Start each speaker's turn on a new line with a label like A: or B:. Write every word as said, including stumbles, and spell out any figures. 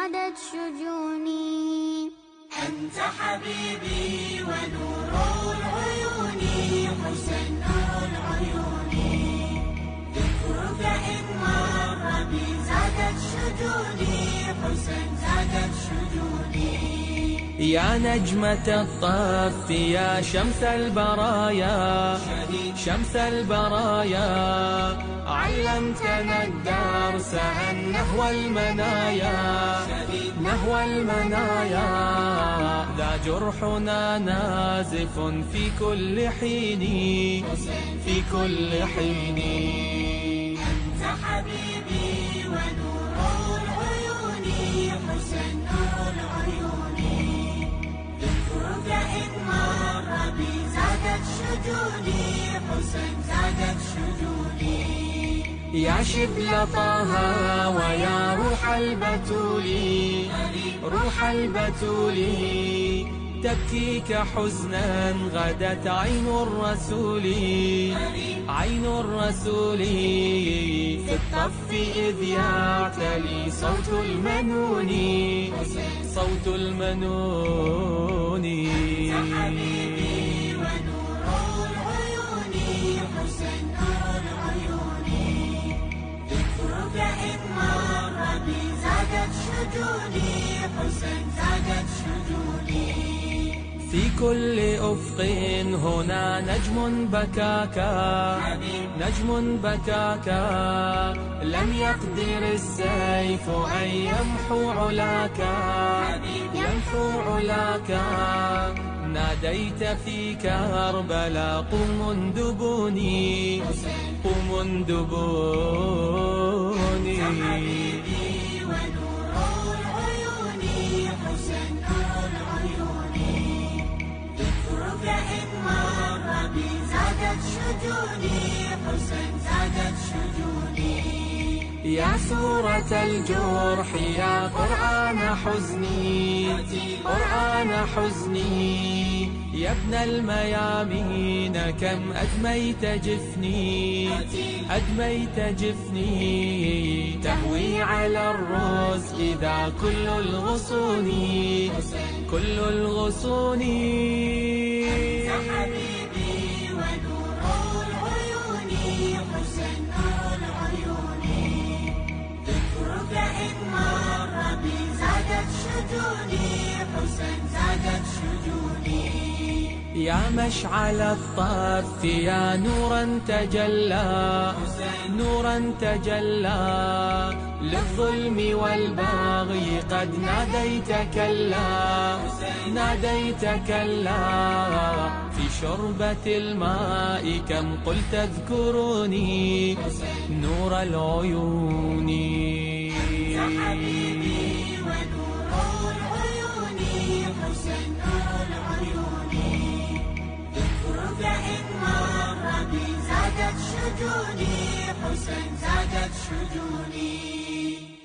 A: زادت شجوني.
B: أنت حبيبي ونور العيون، حسين نور العيون، ذكرك إن مر بي زادت شجوني، حسين زادت شجوني.
C: يا نجمة الطف يا شمس البرايا، شمس البرايا، علمتنا الدرس أن نهوى المنايا، نهوى المنايا، ذا جرحنا نازف في كل حين، في كل حين.
B: أنت حبيبي ونور العيون، حسين نور العيون، ذكرك إن مر بي زادت شجوني، حسين زادت شجوني.
C: يا شبل طه ويا روح البتول، روح البتول، تبكيك حزنا غدت عين الرسول، عين الرسول، في الطف إذ يعتلي صوت المنون، صوت المنون.
B: أنت حبيبي ونور العيون، حسين نور العيون، ذكرك إن مر بي زادت شجوني، حسين زادت شجوني.
C: في كل أفق هنا نجم بكاكا، نجم بكاكا، لم يقدر السيف أن يمحو علاكا، يمحو علاكا. ناديت في كربلاء قم اندبوني، قم اندبوني.
B: حبيبي ونور العيون، حسين نور العيون، ذكرك إن مر بي زادت شجوني، حسين زادت شجوني.
C: يا سورة الجرح يا قرآن حزني، قرآن حزني، يا ابن الميامين كم أدميت جفني، أدميت جفني، تهوي على الرزق إذا كل الغصون، كل الغصون.
B: أنت حبيبي ونور العيون، حسين نور العيون، ذكرك إن مر بي زادت شجوني، حسين زادت شجوني.
C: يا مشعل الطف يا نورا تجلى، نورا تجلى، للظلم والبغي قد ناديت كلا، ناديت كلا. في شربة الماء كم قلت اذكروني، نور العيون.
B: أنت حبيبي ونور العيون، حسين نور العيون، ذكرك إن مر بي زادت شجوني، حسين زادت شجوني.